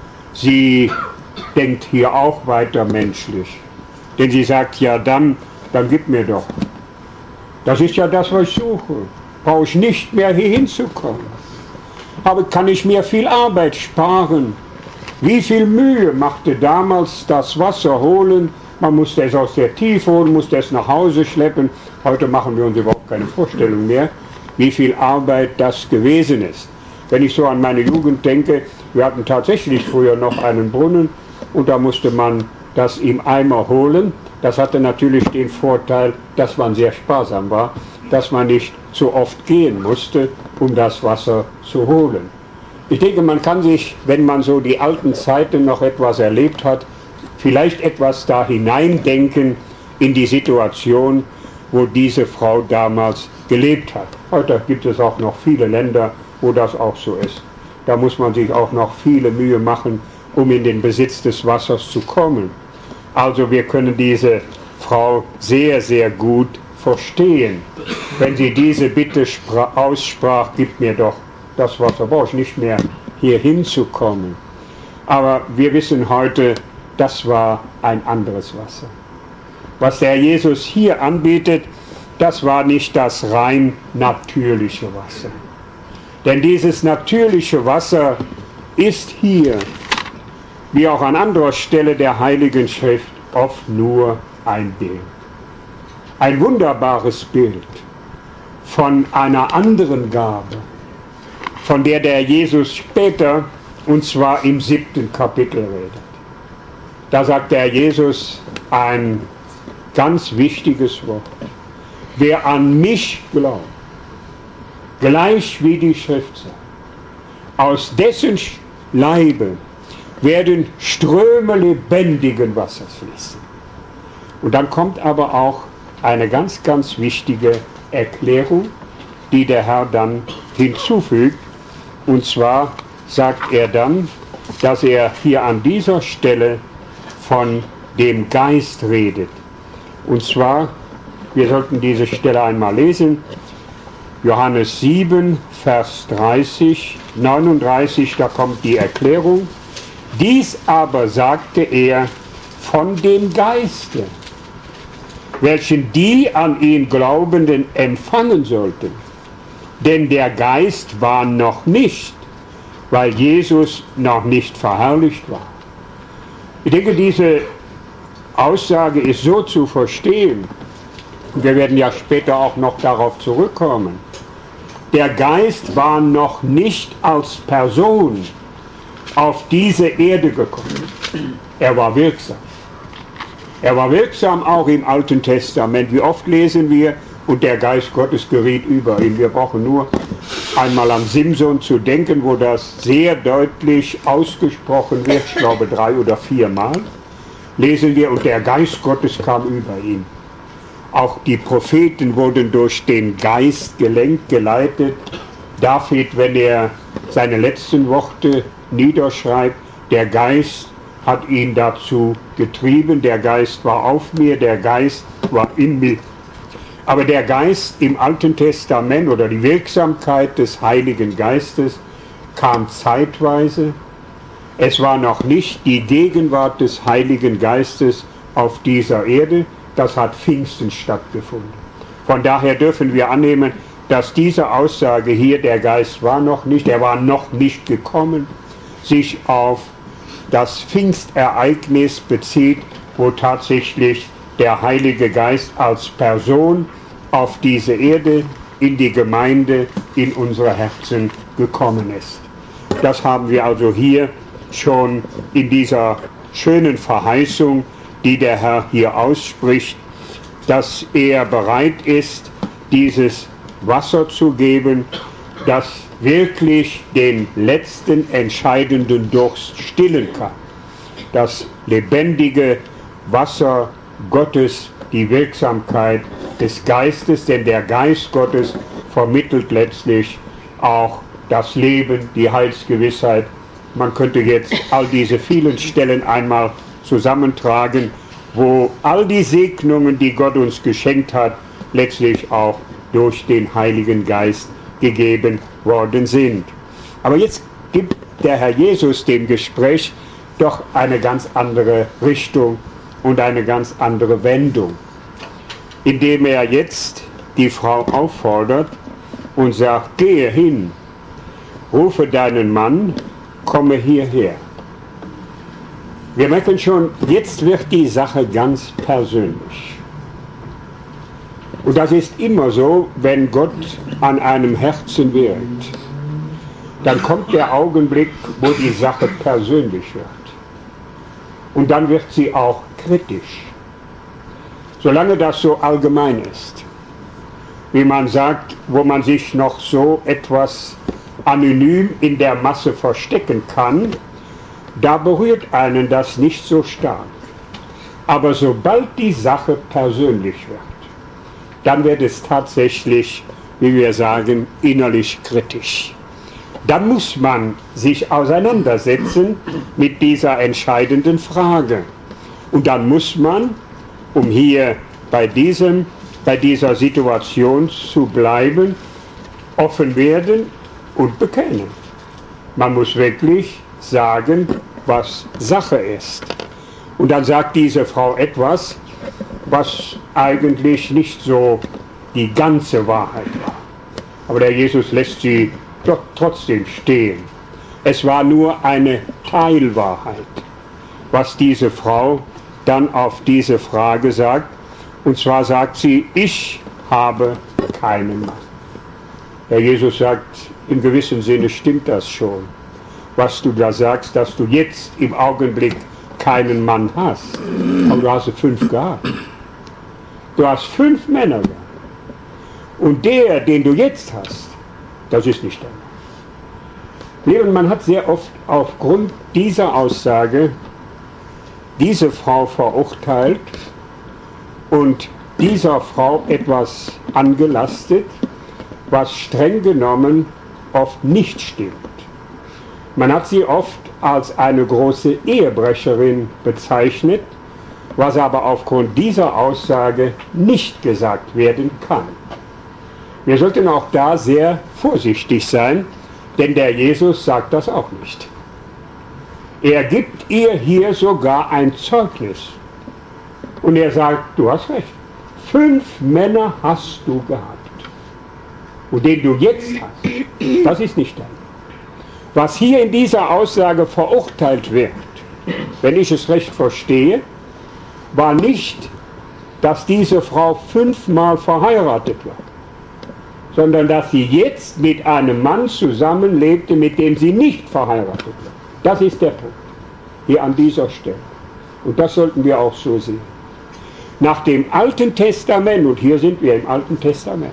Sie denkt hier auch weiter menschlich, denn sie sagt: Ja, dann, dann gib mir doch. Das ist ja das, was ich suche. Brauche ich nicht mehr hier hinzukommen. Aber kann ich mir viel Arbeit sparen. Wie viel Mühe machte damals das Wasser holen? Man musste es aus der Tiefe holen, musste es nach Hause schleppen. Heute machen wir uns überhaupt keine Vorstellung mehr, wie viel Arbeit das gewesen ist. Wenn ich so an meine Jugend denke, wir hatten tatsächlich früher noch einen Brunnen und da musste man das im Eimer holen. Das hatte natürlich den Vorteil, dass man sehr sparsam war, dass man nicht zu oft gehen musste, um das Wasser zu holen. Ich denke, man kann sich, wenn man so die alten Zeiten noch etwas erlebt hat, vielleicht etwas da hineindenken in die Situation, wo diese Frau damals gelebt hat. Heute gibt es auch noch viele Länder, wo das auch so ist. Da muss man sich auch noch viele Mühe machen, um in den Besitz des Wassers zu kommen. Also wir können diese Frau sehr, sehr gut verstehen, wenn sie diese Bitte aussprach: Gib mir doch das Wasser, brauche ich nicht mehr hier hinzukommen. Aber wir wissen heute, das war ein anderes Wasser. Was der Herr Jesus hier anbietet, das war nicht das rein natürliche Wasser. Denn dieses natürliche Wasser ist hier, wie auch an anderer Stelle der Heiligen Schrift, oft nur ein Bild. Ein wunderbares Bild von einer anderen Gabe, von der der Jesus später, und zwar im siebten Kapitel redet. Da sagt der Jesus ein ganz wichtiges Wort. Wer an mich glaubt, gleich wie die Schrift sagt, aus dessen Leibe werden Ströme lebendigen Wassers fließen. Und dann kommt aber auch eine ganz, ganz wichtige Erklärung, die der Herr dann hinzufügt. Und zwar sagt er dann, dass er hier an dieser Stelle von dem Geist redet. Und zwar, wir sollten diese Stelle einmal lesen, Johannes sieben, Vers dreißig, neununddreißig, da kommt die Erklärung. Dies aber sagte er von dem Geiste, welchen die an ihn Glaubenden empfangen sollten. Denn der Geist war noch nicht, weil Jesus noch nicht verherrlicht war. Ich denke, diese Aussage ist so zu verstehen, und wir werden ja später auch noch darauf zurückkommen. Der Geist war noch nicht als Person auf diese Erde gekommen. Er war wirksam. Er war wirksam auch im Alten Testament. Wie oft lesen wir, und der Geist Gottes geriet über ihn. Wir brauchen nur einmal an Simson zu denken, wo das sehr deutlich ausgesprochen wird, ich glaube drei oder viermal, lesen wir, und der Geist Gottes kam über ihn. Auch die Propheten wurden durch den Geist gelenkt, geleitet. David, wenn er seine letzten Worte niederschreibt, der Geist hat ihn dazu getrieben, der Geist war auf mir, der Geist war in mir. Aber der Geist im Alten Testament oder die Wirksamkeit des Heiligen Geistes kam zeitweise. Es war noch nicht die Gegenwart des Heiligen Geistes auf dieser Erde. Das hat Pfingsten stattgefunden. Von daher dürfen wir annehmen, dass diese Aussage hier, der Geist war noch nicht, er war noch nicht gekommen, sich auf das Pfingstereignis bezieht, wo tatsächlich der Heilige Geist als Person auf diese Erde, in die Gemeinde, in unsere Herzen gekommen ist. Das haben wir also hier schon in dieser schönen Verheißung, die der Herr hier ausspricht, dass er bereit ist, dieses Wasser zu geben, das wirklich den letzten entscheidenden Durst stillen kann. Das lebendige Wasser Gottes, die Wirksamkeit des Geistes, denn der Geist Gottes vermittelt letztlich auch das Leben, die Heilsgewissheit. Man könnte jetzt all diese vielen Stellen einmal zusammentragen, wo all die Segnungen, die Gott uns geschenkt hat, letztlich auch durch den Heiligen Geist gegeben worden sind. Aber jetzt gibt der Herr Jesus dem Gespräch doch eine ganz andere Richtung und eine ganz andere Wendung, indem er jetzt die Frau auffordert und sagt, gehe hin, rufe deinen Mann, komme hierher. Wir merken schon, jetzt wird die Sache ganz persönlich. Und das ist immer so, wenn Gott an einem Herzen wirkt. Dann kommt der Augenblick, wo die Sache persönlich wird. Und dann wird sie auch kritisch. Solange das so allgemein ist, wie man sagt, wo man sich noch so etwas anonym in der Masse verstecken kann, da berührt einen das nicht so stark. Aber sobald die Sache persönlich wird, dann wird es tatsächlich, wie wir sagen, innerlich kritisch. Dann muss man sich auseinandersetzen mit dieser entscheidenden Frage. Und dann muss man, um hier bei, diesem, bei dieser Situation zu bleiben, offen werden und bekennen. Man muss wirklich sagen, was Sache ist. Und dann sagt diese Frau etwas, was eigentlich nicht so die ganze Wahrheit war. Aber der Jesus lässt sie doch trotzdem stehen. Es war nur eine Teilwahrheit, was diese Frau dann auf diese Frage sagt. Und zwar sagt sie, ich habe keinen Mann. Der Jesus sagt, in gewissem Sinne stimmt das schon, was du da sagst, dass du jetzt im Augenblick keinen Mann hast. Aber du hast fünf gehabt. Du hast fünf Männer gehabt. Und der, den du jetzt hast, das ist nicht der Mann. Und man hat sehr oft aufgrund dieser Aussage diese Frau verurteilt und dieser Frau etwas angelastet, was streng genommen oft nicht stimmt. Man hat sie oft als eine große Ehebrecherin bezeichnet, was aber aufgrund dieser Aussage nicht gesagt werden kann. Wir sollten auch da sehr vorsichtig sein, denn der Jesus sagt das auch nicht. Er gibt ihr hier sogar ein Zeugnis. Und er sagt, du hast recht, fünf Männer hast du gehabt. Und den du jetzt hast, das ist nicht dein. Was hier in dieser Aussage verurteilt wird, wenn ich es recht verstehe, war nicht, dass diese Frau fünfmal verheiratet war, sondern dass sie jetzt mit einem Mann zusammenlebte, mit dem sie nicht verheiratet war. Das ist der Punkt, hier an dieser Stelle. Und das sollten wir auch so sehen. Nach dem Alten Testament, und hier sind wir im Alten Testament,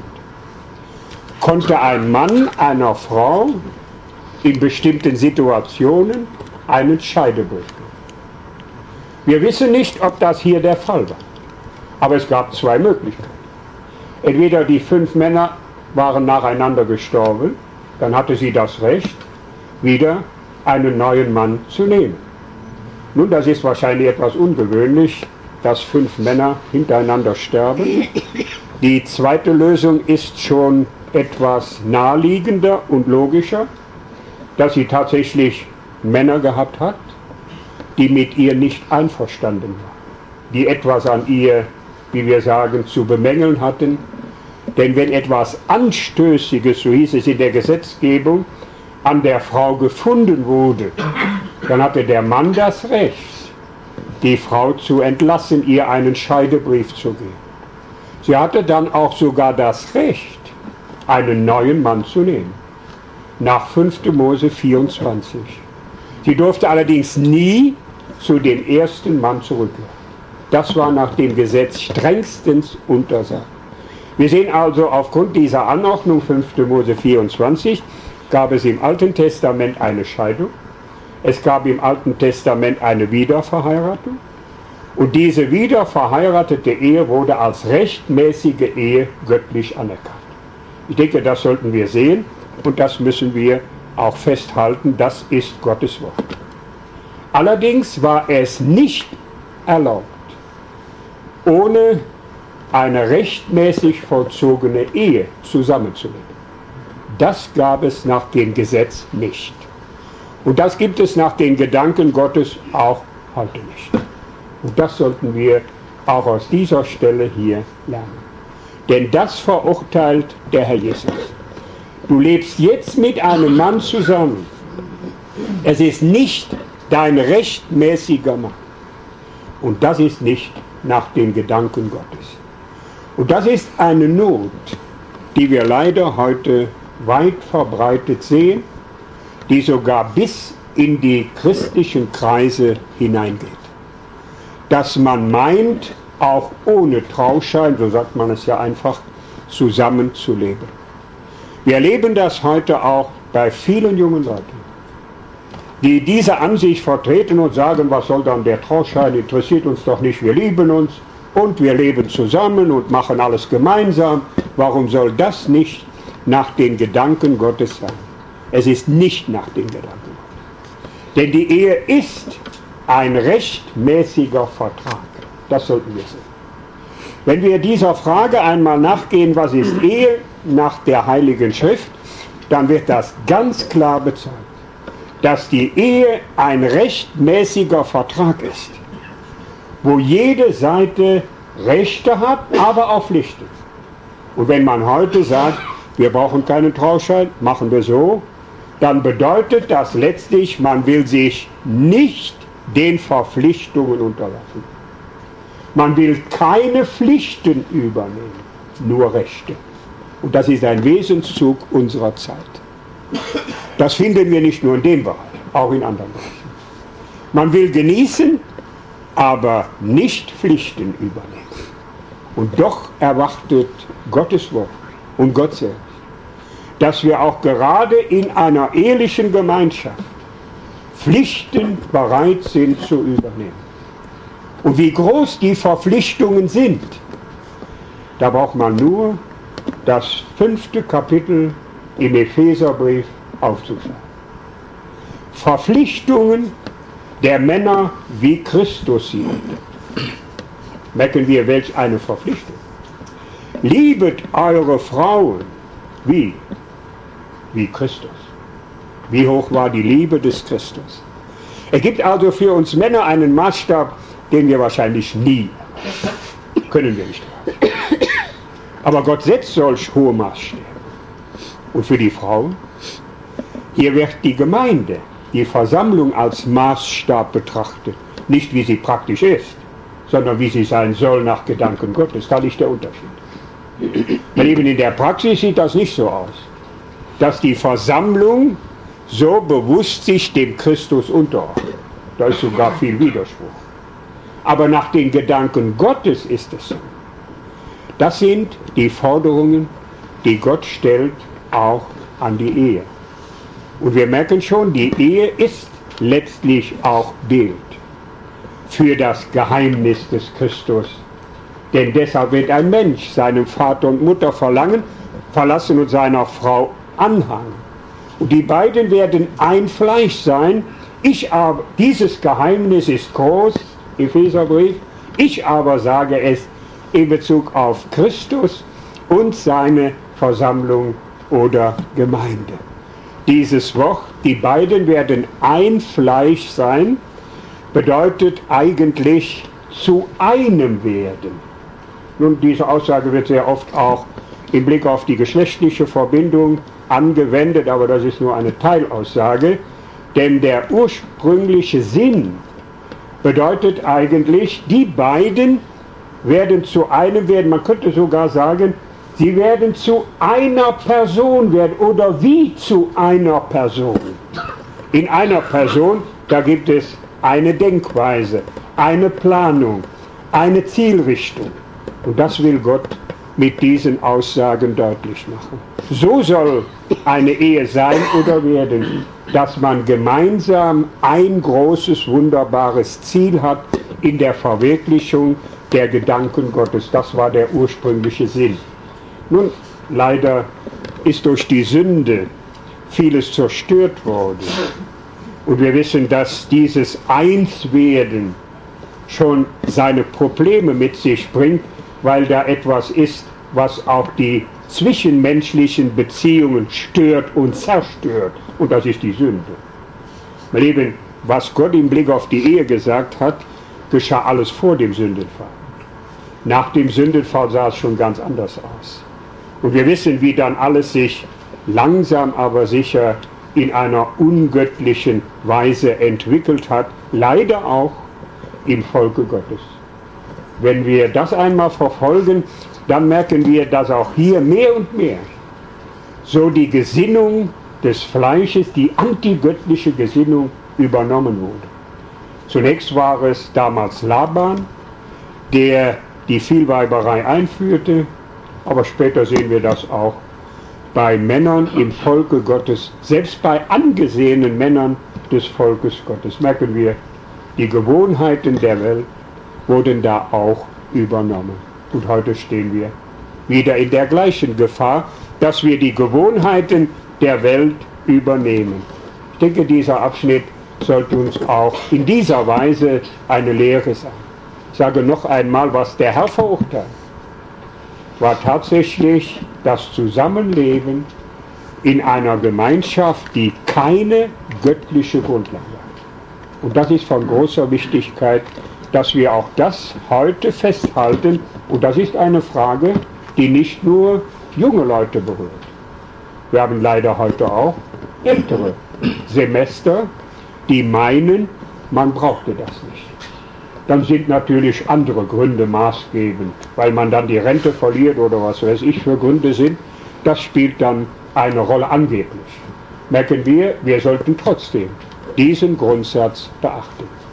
konnte ein Mann einer Frau in bestimmten Situationen einen Scheidebrief geben. Wir wissen nicht, ob das hier der Fall war, aber es gab zwei Möglichkeiten. Entweder die fünf Männer waren nacheinander gestorben, dann hatte sie das Recht, wieder einen neuen Mann zu nehmen. Nun, das ist wahrscheinlich etwas ungewöhnlich, dass fünf Männer hintereinander sterben. Die zweite Lösung ist schon etwas naheliegender und logischer, dass sie tatsächlich Männer gehabt hat, die mit ihr nicht einverstanden waren, die etwas an ihr, wie wir sagen, zu bemängeln hatten. Denn wenn etwas Anstößiges, so hieß es in der Gesetzgebung, an der Frau gefunden wurde, dann hatte der Mann das Recht, die Frau zu entlassen, ihr einen Scheidebrief zu geben. Sie hatte dann auch sogar das Recht, einen neuen Mann zu nehmen, nach fünfter Mose vierundzwanzig. Sie durfte allerdings nie zu dem ersten Mann zurückkehren. Das war nach dem Gesetz strengstens untersagt. Wir sehen also, aufgrund dieser Anordnung, fünfter Mose vierundzwanzig, gab es im Alten Testament eine Scheidung, es gab im Alten Testament eine Wiederverheiratung und diese wiederverheiratete Ehe wurde als rechtmäßige Ehe göttlich anerkannt. Ich denke, das sollten wir sehen und das müssen wir auch festhalten, das ist Gottes Wort. Allerdings war es nicht erlaubt, ohne eine rechtmäßig vollzogene Ehe zusammenzuleben. Das gab es nach dem Gesetz nicht. Und das gibt es nach den Gedanken Gottes auch heute nicht. Und das sollten wir auch aus dieser Stelle hier lernen. Denn das verurteilt der Herr Jesus. Du lebst jetzt mit einem Mann zusammen. Es ist nicht dein rechtmäßiger Mann. Und das ist nicht nach den Gedanken Gottes. Und das ist eine Not, die wir leider heute weit verbreitet sehen, die sogar bis in die christlichen Kreise hineingeht. Dass man meint, auch ohne Trauschein, so sagt man es ja einfach, zusammenzuleben. Wir erleben das heute auch bei vielen jungen Leuten, die diese Ansicht vertreten und sagen, was soll dann der Trauschein, interessiert uns doch nicht, wir lieben uns und wir leben zusammen und machen alles gemeinsam. Warum soll das nicht nach den Gedanken Gottes sein? Es ist nicht nach den Gedanken Gottes. Denn die Ehe ist ein rechtmäßiger Vertrag. Das sollten wir sehen. Wenn wir dieser Frage einmal nachgehen, was ist Ehe nach der Heiligen Schrift, dann wird das ganz klar bezeugt, dass die Ehe ein rechtmäßiger Vertrag ist. wo jede Seite Rechte hat, aber auch Pflichten. Und wenn man heute sagt, wir brauchen keinen Trauschein, machen wir so, dann bedeutet das letztlich, man will sich nicht den Verpflichtungen unterwerfen. Man will keine Pflichten übernehmen, nur Rechte. Und das ist ein Wesenszug unserer Zeit. Das finden wir nicht nur in dem Bereich, auch in anderen Bereichen. Man will genießen, aber nicht Pflichten übernehmen. Und doch erwartet Gottes Wort und Gott selbst, dass wir auch gerade in einer ehelichen Gemeinschaft Pflichten bereit sind zu übernehmen. Und wie groß die Verpflichtungen sind, da braucht man nur das fünfte Kapitel im Epheserbrief aufzuschlagen. Verpflichtungen der Männer, wie Christus sie hat. Merken wir, welch eine Verpflichtung. Liebet eure Frauen wie? Wie Christus. Wie hoch war die Liebe des Christus? Er gibt also für uns Männer einen Maßstab, den wir wahrscheinlich nie können wir nicht haben. Aber Gott setzt solch hohe Maßstäbe. Und für die Frauen? Hier wird die Gemeinde, die Versammlung als Maßstab betrachtet. Nicht wie sie praktisch ist, sondern wie sie sein soll nach Gedanken Gottes. Da liegt der Unterschied. Weil eben in der Praxis sieht das nicht so aus, dass die Versammlung so bewusst sich dem Christus unterordnet. Da ist sogar viel Widerspruch. Aber nach den Gedanken Gottes ist es so. Das sind die Forderungen, die Gott stellt, auch an die Ehe. Und wir merken schon, die Ehe ist letztlich auch Bild für das Geheimnis des Christus. Denn deshalb wird ein Mensch seinem Vater und Mutter verlangen, verlassen und seiner Frau anhangen. Und die beiden werden ein Fleisch sein. Ich aber, dieses Geheimnis ist groß, Epheserbrief, ich aber sage es in Bezug auf Christus und seine Versammlung oder Gemeinde. Dieses Wort, die beiden werden ein Fleisch sein, bedeutet eigentlich zu einem werden. Nun, diese Aussage wird sehr oft auch im Blick auf die geschlechtliche Verbindung angewendet, aber das ist nur eine Teilaussage, denn der ursprüngliche Sinn bedeutet eigentlich, die beiden werden zu einem werden, man könnte sogar sagen, sie werden zu einer Person werden oder wie zu einer Person. In einer Person, da gibt es eine Denkweise, eine Planung, eine Zielrichtung. Und das will Gott mit diesen Aussagen deutlich machen. So soll eine Ehe sein oder werden, dass man gemeinsam ein großes, wunderbares Ziel hat in der Verwirklichung der Gedanken Gottes. Das war der ursprüngliche Sinn. Nun, leider ist durch die Sünde vieles zerstört worden. Und wir wissen, dass dieses Einswerden schon seine Probleme mit sich bringt, weil da etwas ist, was auch die zwischenmenschlichen Beziehungen stört und zerstört. Und das ist die Sünde. Meine Lieben, was Gott im Blick auf die Ehe gesagt hat, geschah alles vor dem Sündenfall. Nach dem Sündenfall sah es schon ganz anders aus. Und wir wissen, wie dann alles sich langsam aber sicher in einer ungöttlichen Weise entwickelt hat, leider auch im Volke Gottes. Wenn wir das einmal verfolgen, dann merken wir, dass auch hier mehr und mehr so die Gesinnung des Fleisches, die antigöttliche Gesinnung übernommen wurde. Zunächst war es damals Laban, der die Vielweiberei einführte, aber später sehen wir das auch bei Männern im Volke Gottes, selbst bei angesehenen Männern des Volkes Gottes. Merken wir, die Gewohnheiten der Welt wurden da auch übernommen. Und heute stehen wir wieder in der gleichen Gefahr, dass wir die Gewohnheiten der Welt übernehmen. Ich denke, dieser Abschnitt sollte uns auch in dieser Weise eine Lehre sein. Ich sage noch einmal, was der Herr verurteilt, war tatsächlich das Zusammenleben in einer Gemeinschaft, die keine göttliche Grundlage hat. Und das ist von großer Wichtigkeit, dass wir auch das heute festhalten. Und das ist eine Frage, die nicht nur junge Leute berührt. Wir haben leider heute auch ältere Semester, die meinen, man brauchte das nicht. Dann sind natürlich andere Gründe maßgebend, weil man dann die Rente verliert oder was weiß ich für Gründe sind. Das spielt dann eine Rolle angeblich. Merken wir, wir sollten trotzdem diesen Grundsatz beachten.